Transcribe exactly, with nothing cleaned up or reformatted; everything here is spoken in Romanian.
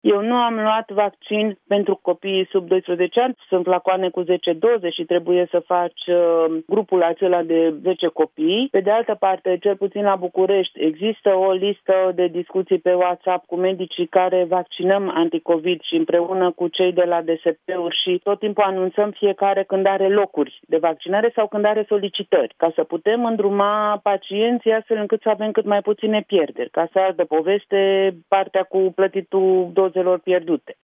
Eu nu am luat vaccin pentru copiii sub doisprezece ani. Sunt flacoane cu zece doze și trebuie să faci uh, grupul acela de zece copii. Pe de altă parte, cel puțin la București, există o listă de discuții pe WhatsApp cu medicii care vaccinăm anticovid și împreună cu cei de la D S P-uri și tot timpul anunțăm fiecare când are locuri de vaccinare sau când are solicitări, ca să putem îndruma pacienții astfel încât să avem cât mai puține pierderi, ca să ardă poveste partea cu plătitul dozelor pierdute.